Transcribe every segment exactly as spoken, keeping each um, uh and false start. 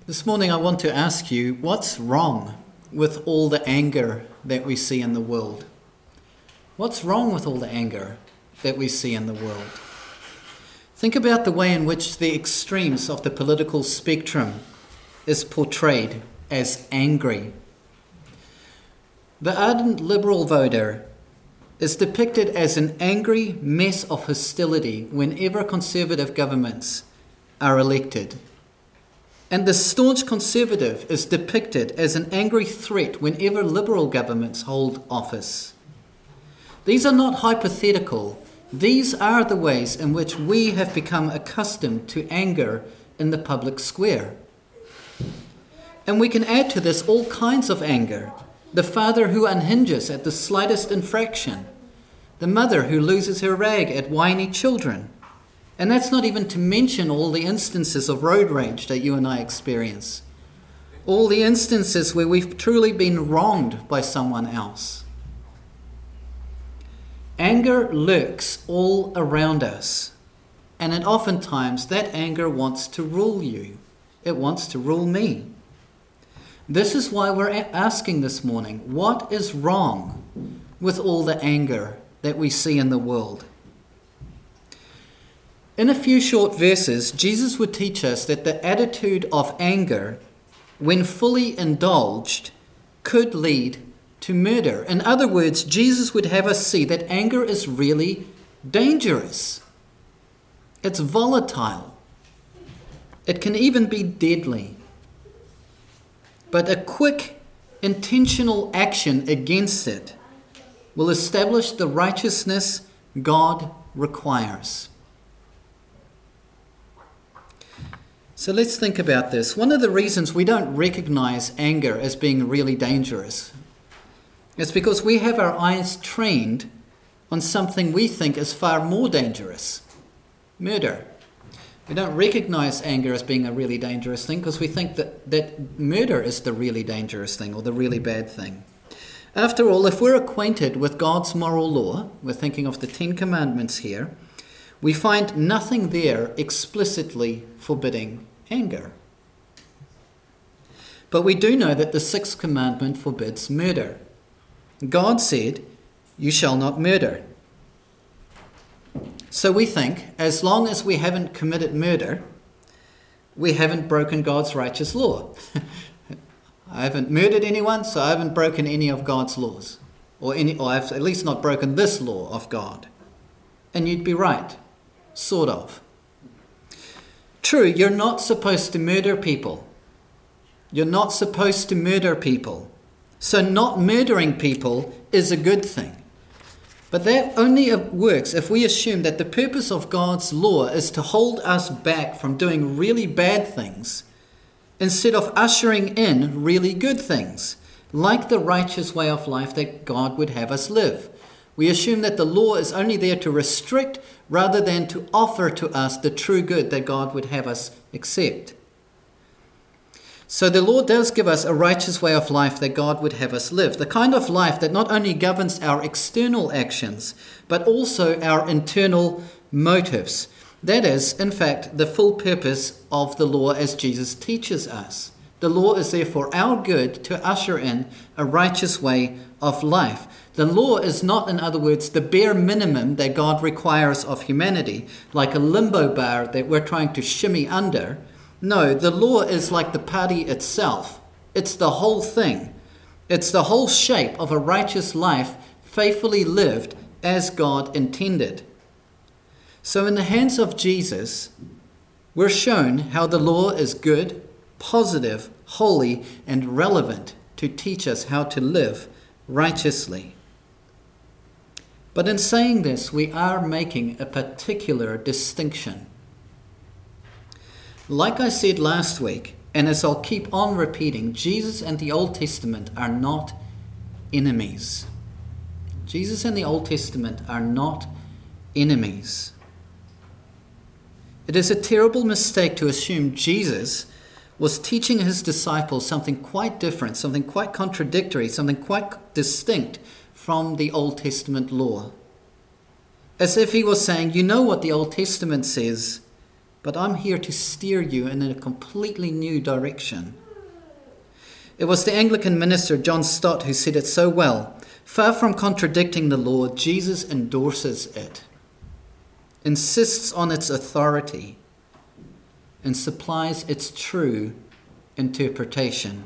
This morning I want to ask you, what's wrong with all the anger that we see in the world? What's wrong with all the anger that we see in the world? Think about the way in which the extremes of the political spectrum is portrayed as angry. The ardent liberal voter is depicted as an angry mess of hostility whenever conservative governments are elected. And the staunch conservative is depicted as an angry threat whenever liberal governments hold office. These are not hypothetical. These are the ways in which we have become accustomed to anger in the public square. And we can add to this all kinds of anger. The father who unhinges at the slightest infraction. The mother who loses her rag at whiny children. And that's not even to mention all the instances of road rage that you and I experience. All the instances where we've truly been wronged by someone else. Anger lurks all around us. And it oftentimes that anger wants to rule you. It wants to rule me. This is why we're asking this morning, what is wrong with all the anger that we see in the world? In a few short verses, Jesus would teach us that the attitude of anger, when fully indulged, could lead to murder. In other words, Jesus would have us see that anger is really dangerous. It's volatile. It can even be deadly. But a quick, intentional action against it will establish the righteousness God requires. So let's think about this. One of the reasons we don't recognize anger as being really dangerous is because we have our eyes trained on something we think is far more dangerous: murder. We don't recognize anger as being a really dangerous thing because we think that, that murder is the really dangerous thing or the really bad thing. After all, if we're acquainted with God's moral law, we're thinking of the Ten Commandments here, we find nothing there explicitly forbidding anger. But we do know that the sixth commandment forbids murder. God said, "You shall not murder." So we think, as long as we haven't committed murder, we haven't broken God's righteous law. I haven't murdered anyone, so I haven't broken any of God's laws. Or, any, or I've at least not broken this law of God. And you'd be right, sort of. True, you're not supposed to murder people. You're not supposed to murder people. So not murdering people is a good thing. But that only works if we assume that the purpose of God's law is to hold us back from doing really bad things instead of ushering in really good things, like the righteous way of life that God would have us live. We assume that the law is only there to restrict rather than to offer to us the true good that God would have us accept. So the law does give us a righteous way of life that God would have us live, the kind of life that not only governs our external actions, but also our internal motives. That is, in fact, the full purpose of the law as Jesus teaches us. The law is there for our good to usher in a righteous way of life. The law is not, in other words, the bare minimum that God requires of humanity, like a limbo bar that we're trying to shimmy under. No, the law is like the party itself. It's the whole thing. It's the whole shape of a righteous life faithfully lived as God intended. So in the hands of Jesus, we're shown how the law is good, positive, holy, and relevant to teach us how to live righteously. But in saying this, we are making a particular distinction. Like I said last week, and as I'll keep on repeating, Jesus and the Old Testament are not enemies. Jesus and the Old Testament are not enemies. It is a terrible mistake to assume Jesus was teaching his disciples something quite different, something quite contradictory, something quite distinct from the Old Testament law. As if he was saying, you know what the Old Testament says, but I'm here to steer you in a completely new direction. It was the Anglican minister John Stott who said it so well. Far from contradicting the law, Jesus endorses it, insists on its authority, and supplies its true interpretation.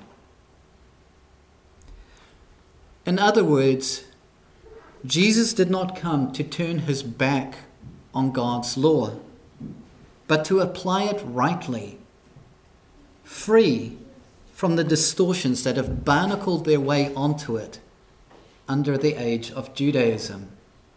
In other words, Jesus did not come to turn his back on God's law, but to apply it rightly, free from the distortions that have barnacled their way onto it under the age of Judaism.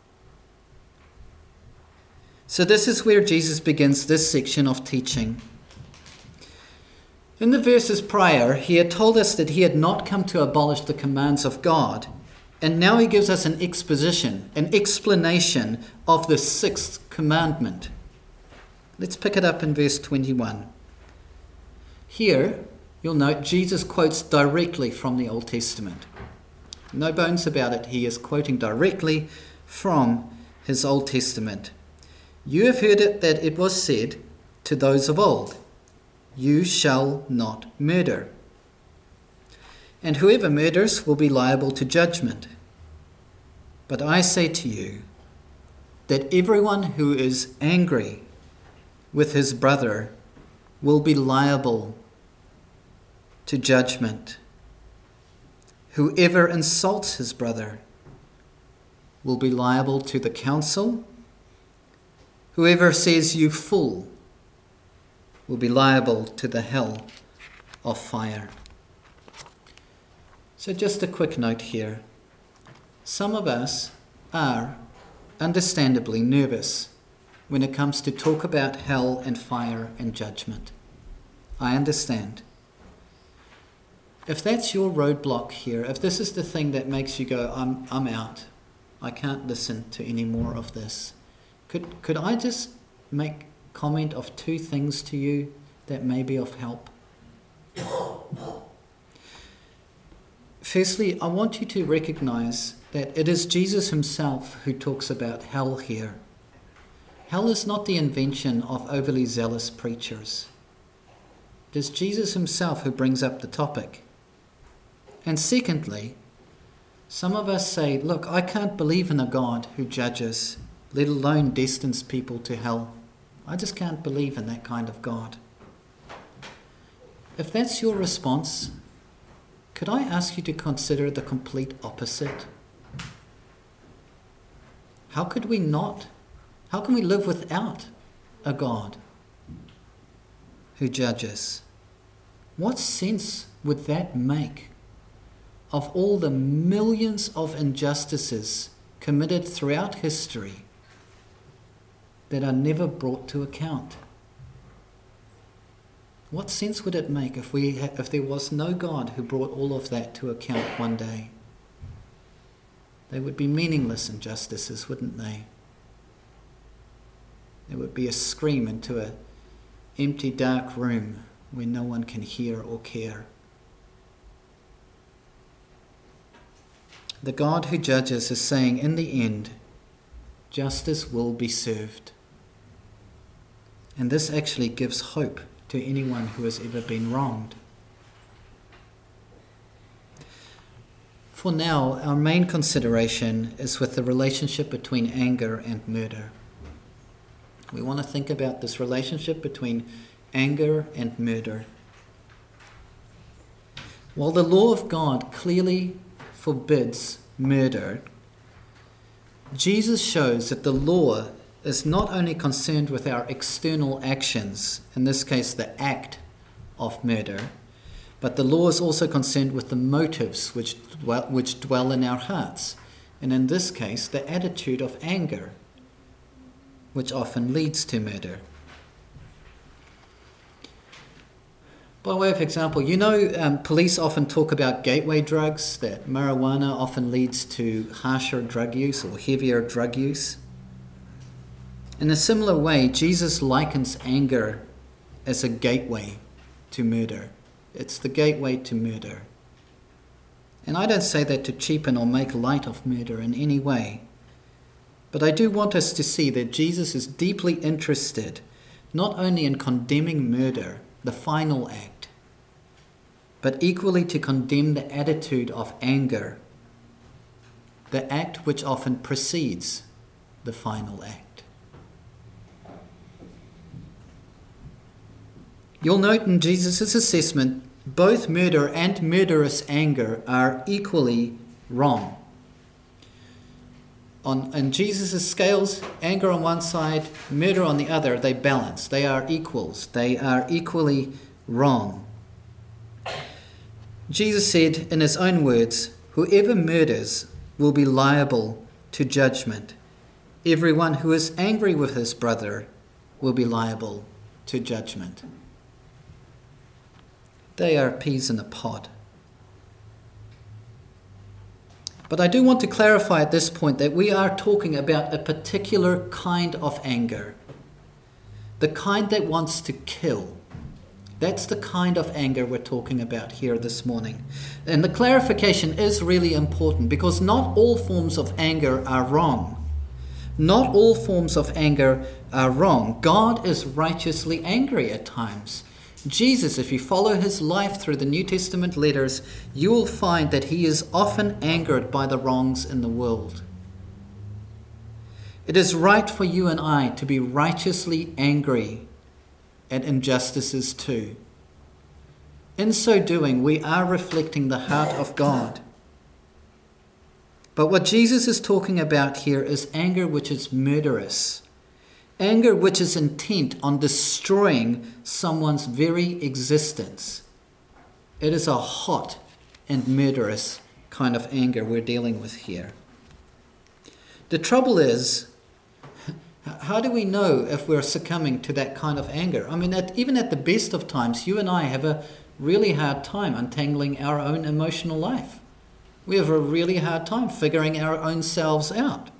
So this is where Jesus begins this section of teaching. In the verses prior, he had told us that he had not come to abolish the commands of God, and now he gives us an exposition, an explanation of the sixth commandment. Let's pick it up in verse twenty-one. Here, you'll note Jesus quotes directly from the Old Testament. No bones about it, he is quoting directly from his Old Testament. You have heard it that it was said to those of old, you shall not murder. And whoever murders will be liable to judgment. But I say to you that everyone who is angry with his brother will be liable to judgment. Whoever insults his brother will be liable to the council. Whoever says you fool will be liable to the hell of fire. So just a quick note here. Some of us are understandably nervous when it comes to talk about hell and fire and judgment. I understand. If that's your roadblock here, if this is the thing that makes you go, I'm I'm out, I can't listen to any more of this, could could I just make comment of two things to you that may be of help? Firstly, I want you to recognize that it is Jesus himself who talks about hell here. Hell is not the invention of overly zealous preachers. It is Jesus himself who brings up the topic. And secondly, some of us say, look, I can't believe in a God who judges, let alone destines people to hell. I just can't believe in that kind of God. If that's your response, could I ask you to consider the complete opposite? How could we not? How can we live without a God who judges? What sense would that make of all the millions of injustices committed throughout history that are never brought to account? What sense would it make if we ha- if there was no God who brought all of that to account one day? They would be meaningless injustices, wouldn't they? There would be a scream into an empty, dark room where no one can hear or care. The God who judges is saying, in the end, justice will be served. And this actually gives hope to anyone who has ever been wronged. For now, our main consideration is with the relationship between anger and murder. We want to think about this relationship between anger and murder. While the law of God clearly forbids murder, Jesus shows that the law is not only concerned with our external actions, in this case the act of murder, but the law is also concerned with the motives which dwell, which dwell in our hearts, and in this case the attitude of anger, which often leads to murder. By way of example, you know um, police often talk about gateway drugs, that marijuana often leads to harsher drug use or heavier drug use. In a similar way, Jesus likens anger as a gateway to murder. It's the gateway to murder. And I don't say that to cheapen or make light of murder in any way. But I do want us to see that Jesus is deeply interested not only in condemning murder, the final act, but equally to condemn the attitude of anger, the act which often precedes the final act. You'll note in Jesus' assessment, both murder and murderous anger are equally wrong. On in Jesus' scales, anger on one side, murder on the other, they balance. They are equals. They are equally wrong. Jesus said in his own words, "Whoever murders will be liable to judgment. Everyone who is angry with his brother will be liable to judgment." They are peas in a pod. But I do want to clarify at this point that we are talking about a particular kind of anger. The kind that wants to kill. That's the kind of anger we're talking about here this morning. And the clarification is really important because not all forms of anger are wrong. Not all forms of anger are wrong. God is righteously angry at times. Jesus, if you follow his life through the New Testament letters, you will find that he is often angered by the wrongs in the world. It is right for you and I to be righteously angry at injustices too. In so doing, we are reflecting the heart of God. But what Jesus is talking about here is anger which is murderous. Anger which is intent on destroying someone's very existence. It is a hot and murderous kind of anger we're dealing with here. The trouble is, how do we know if we're succumbing to that kind of anger? I mean, at, even at the best of times, you and I have a really hard time untangling our own emotional life. We have a really hard time figuring our own selves out.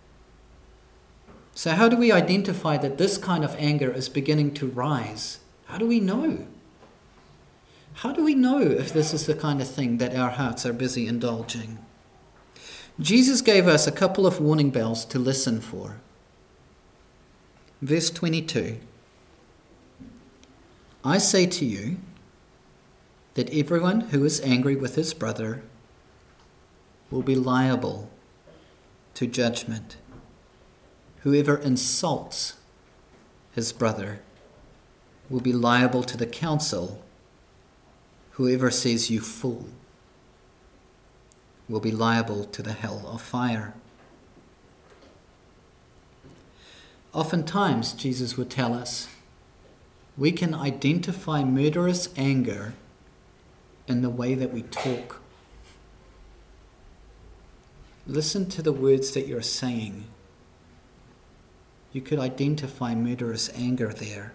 So how do we identify that this kind of anger is beginning to rise? How do we know? How do we know if this is the kind of thing that our hearts are busy indulging? Jesus gave us a couple of warning bells to listen for. Verse twenty-two. I say to you that everyone who is angry with his brother will be liable to judgment. Whoever insults his brother will be liable to the council. Whoever says you fool will be liable to the hell of fire. Oftentimes, Jesus would tell us, we can identify murderous anger in the way that we talk. Listen to the words that you're saying. You could identify murderous anger there.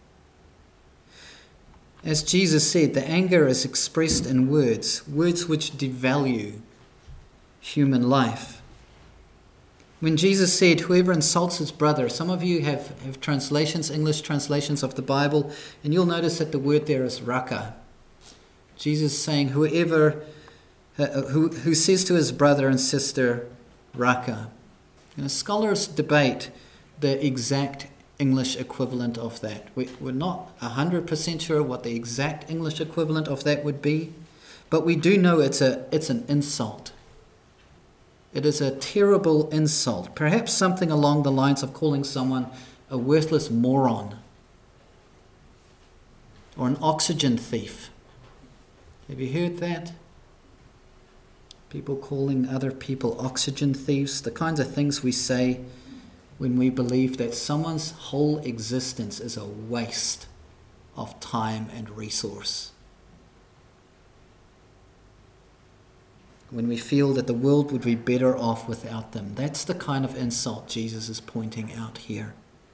As Jesus said, the anger is expressed in words, words which devalue human life. When Jesus said, whoever insults his brother, some of you have, have translations, English translations of the Bible, and you'll notice that the word there is raka. Jesus saying, whoever uh, who, who says to his brother and sister, raka. You know, scholars debate the exact English equivalent of that. We, we're not one hundred percent sure what the exact English equivalent of that would be, but we do know it's a it's an insult. It is a terrible insult, perhaps something along the lines of calling someone a worthless moron or an oxygen thief. Have you heard that? People calling other people oxygen thieves, the kinds of things we say when we believe that someone's whole existence is a waste of time and resource. When we feel that the world would be better off without them. That's the kind of insult Jesus is pointing out here.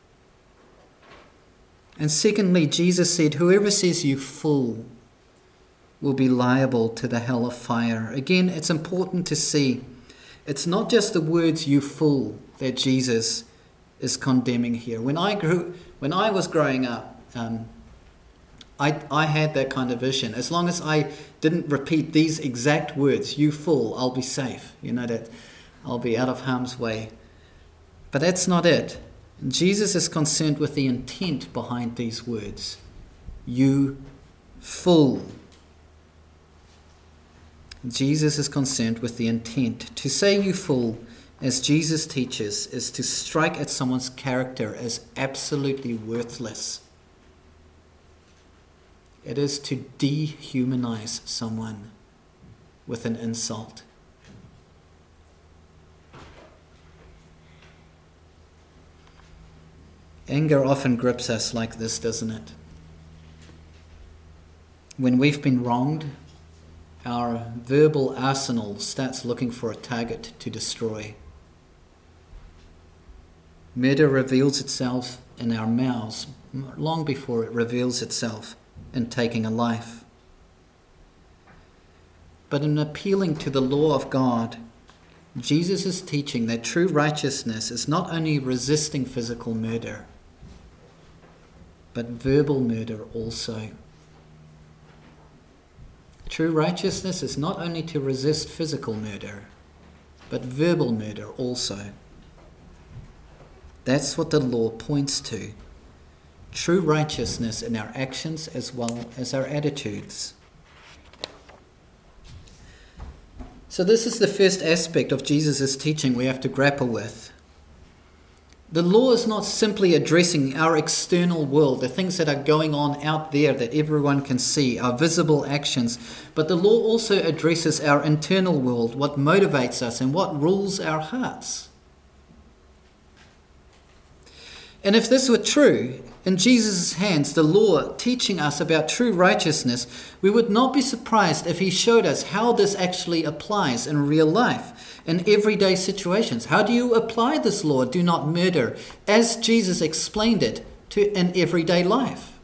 And secondly, Jesus said, whoever says you fool will be liable to the hell of fire. Again, it's important to see, it's not just the words you fool that Jesus is condemning here. When I grew, when I was growing up, um, I, I had that kind of vision. As long as I didn't repeat these exact words, you fool, I'll be safe. You know, that I'll be out of harm's way. But that's not it. Jesus is concerned with the intent behind these words. You fool. Jesus is concerned with the intent. To say you fool, as Jesus teaches, is to strike at someone's character as absolutely worthless. It is to dehumanize someone with an insult. Anger often grips us like this, doesn't it? When we've been wronged, our verbal arsenal starts looking for a target to destroy. Murder reveals itself in our mouths long before it reveals itself in taking a life. But in appealing to the law of God, Jesus is teaching that true righteousness is not only resisting physical murder, but verbal murder also. True righteousness is not only to resist physical murder, but verbal murder also. That's what the law points to. True righteousness in our actions as well as our attitudes. So this is the first aspect of Jesus' teaching we have to grapple with. The law is not simply addressing our external world, the things that are going on out there that everyone can see, our visible actions, but the law also addresses our internal world, what motivates us and what rules our hearts. And if this were true, in Jesus' hands, the law teaching us about true righteousness, we would not be surprised if he showed us how this actually applies in real life, in everyday situations. How do you apply this law, do not murder, as Jesus explained it to in everyday life?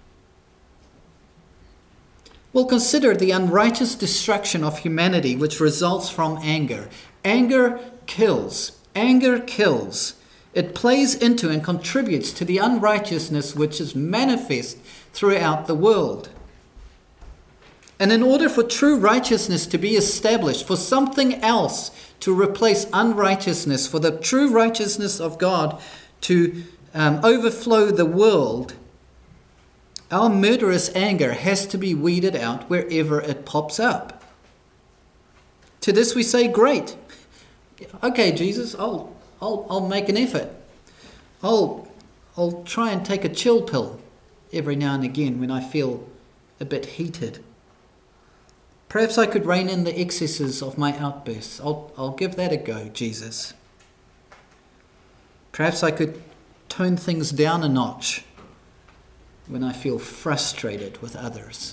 Well, consider the unrighteous destruction of humanity which results from anger. Anger kills. Anger kills. It plays into and contributes to the unrighteousness which is manifest throughout the world. And in order for true righteousness to be established, for something else to replace unrighteousness, for the true righteousness of God to um, overflow the world, our murderous anger has to be weeded out wherever it pops up. To this we say, great. Okay, Jesus, I'll I'll I'll make an effort. I'll I'll try and take a chill pill every now and again when I feel a bit heated. Perhaps I could rein in the excesses of my outbursts. I'll I'll give that a go, Jesus. Perhaps I could tone things down a notch when I feel frustrated with others.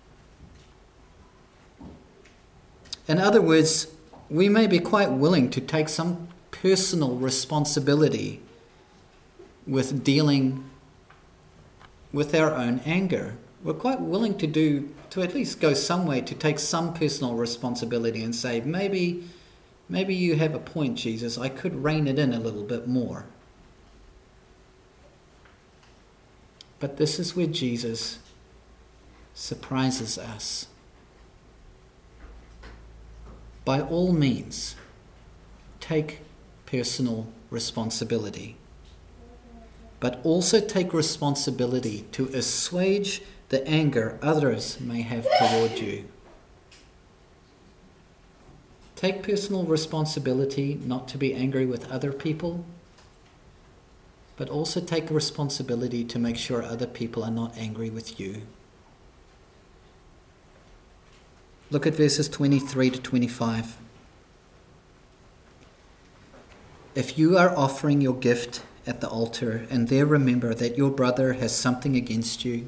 In other words, we may be quite willing to take some personal responsibility with dealing with our own anger. We're quite willing to do, to at least go some way to take some personal responsibility and say, maybe, maybe you have a point, Jesus. I could rein it in a little bit more. But this is where Jesus surprises us. By all means, take personal responsibility, but also take responsibility to assuage the anger others may have toward you. Take personal responsibility not to be angry with other people, but also take responsibility to make sure other people are not angry with you. Look at verses twenty-three to twenty-five. If you are offering your gift at the altar and there remember that your brother has something against you,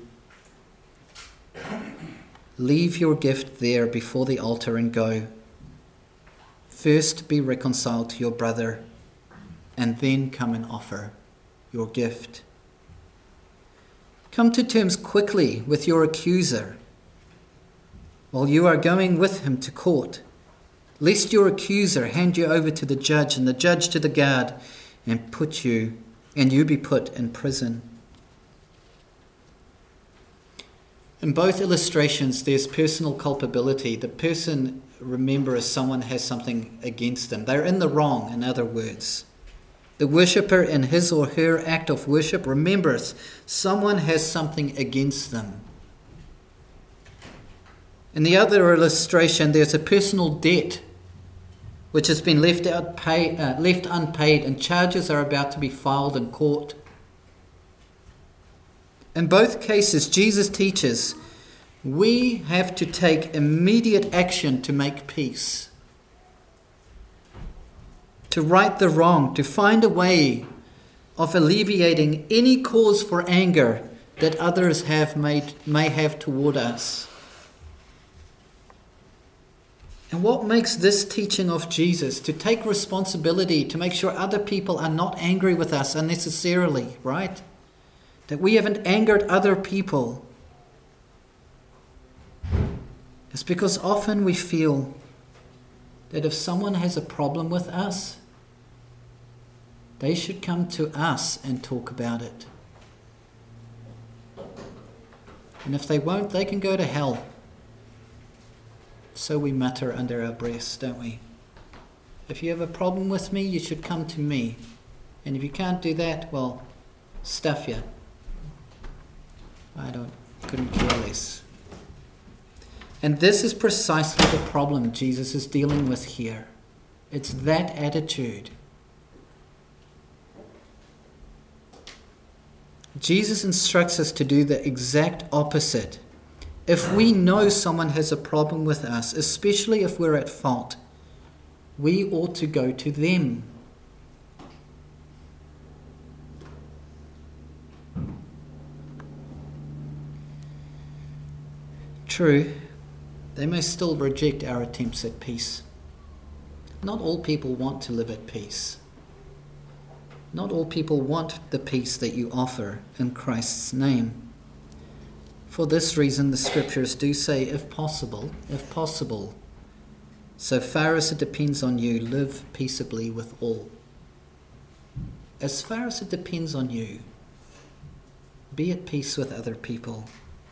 leave your gift there before the altar and go. First be reconciled to your brother and then come and offer your gift. Come to terms quickly with your accuser while you are going with him to court, lest your accuser hand you over to the judge and the judge to the guard and put you and you be put in prison. In both illustrations, there's personal culpability. The person, remember, as someone has something against them. They're in the wrong, in other words. The worshipper in his or her act of worship remembers someone has something against them. In the other illustration, there's a personal debt which has been left out pay, uh, left unpaid, and charges are about to be filed in court. In both cases, Jesus teaches we have to take immediate action to make peace, to right the wrong, to find a way of alleviating any cause for anger that others have made, may have toward us. And what makes this teaching of Jesus to take responsibility to make sure other people are not angry with us unnecessarily, right? That we haven't angered other people. It's because often we feel that if someone has a problem with us, they should come to us and talk about it. And if they won't, they can go to hell. So we mutter under our breaths, don't we? If you have a problem with me, you should come to me. And if you can't do that, well, stuff you. I don't, couldn't care less. And this is precisely the problem Jesus is dealing with here. It's that attitude. Jesus instructs us to do the exact opposite. If we know someone has a problem with us, especially if we're at fault, we ought to go to them. True, they may still reject our attempts at peace. Not all people want to live at peace. Not all people want the peace that you offer in Christ's name. For this reason, the scriptures do say, if possible, if possible, so far as it depends on you, live peaceably with all. As far as it depends on you, be at peace with other people.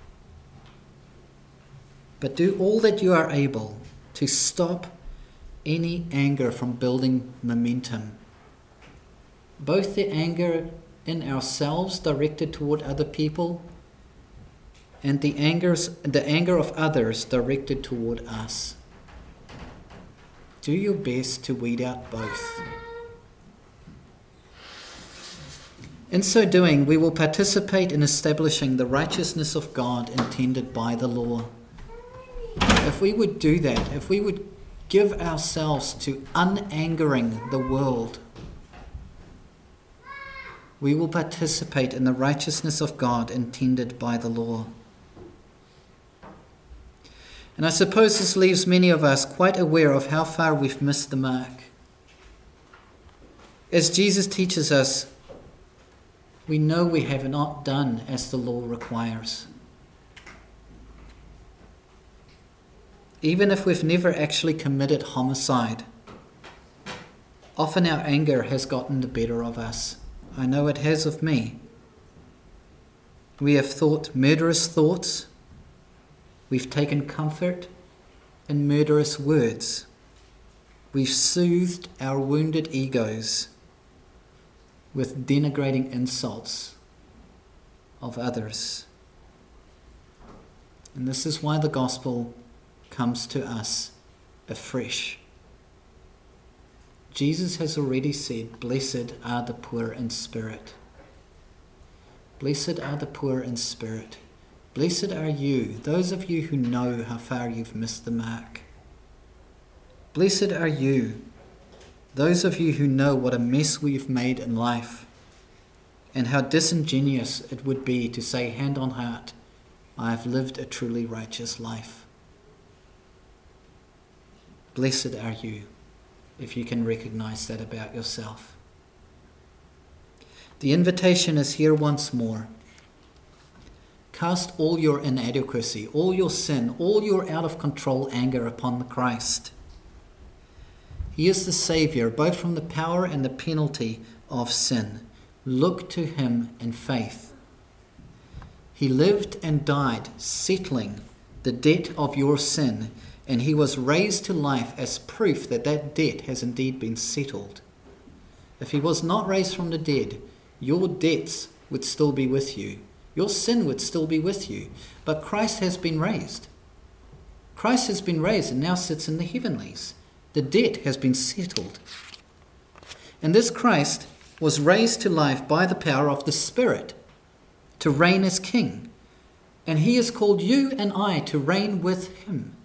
But do all that you are able to stop any anger from building momentum. Both the anger in ourselves directed toward other people and the angers, the anger of others directed toward us. Do your best to weed out both. In so doing, we will participate in establishing the righteousness of God intended by the law. If we would do that, if we would give ourselves to unangering the world, we will participate in the righteousness of God intended by the law. And I suppose this leaves many of us quite aware of how far we've missed the mark. As Jesus teaches us, we know we have not done as the law requires. Even if we've never actually committed homicide, often our anger has gotten the better of us. I know it has of me. We have thought murderous thoughts. We've taken comfort in murderous words. We've soothed our wounded egos with denigrating insults of others. And this is why the gospel comes to us afresh. Jesus has already said, blessed are the poor in spirit. Blessed are the poor in spirit. Blessed are you, those of you who know how far you've missed the mark. Blessed are you, those of you who know what a mess we've made in life and how disingenuous it would be to say hand on heart, I have lived a truly righteous life. Blessed are you if you can recognize that about yourself. The invitation is here once more. Cast all your inadequacy, all your sin, all your out-of-control anger upon the Christ. He is the Savior, both from the power and the penalty of sin. Look to him in faith. He lived and died, settling the debt of your sin, and he was raised to life as proof that that debt has indeed been settled. If he was not raised from the dead, your debts would still be with you. Your sin would still be with you. But Christ has been raised. Christ has been raised and now sits in the heavenlies. The debt has been settled. And this Christ was raised to life by the power of the Spirit to reign as King. And he has called you and I to reign with him.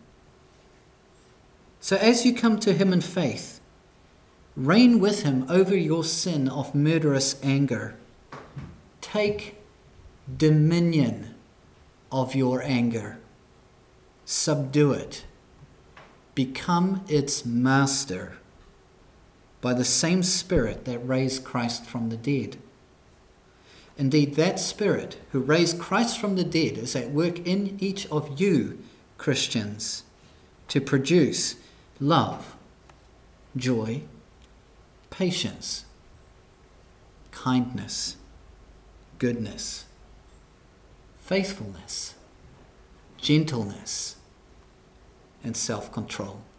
So as you come to him in faith, reign with him over your sin of murderous anger. Take dominion of your anger. Subdue it. Become its master by the same Spirit that raised Christ from the dead. Indeed, that Spirit who raised Christ from the dead is at work in each of you, Christians, to produce love, joy, patience, kindness, goodness, faithfulness, gentleness, and self-control.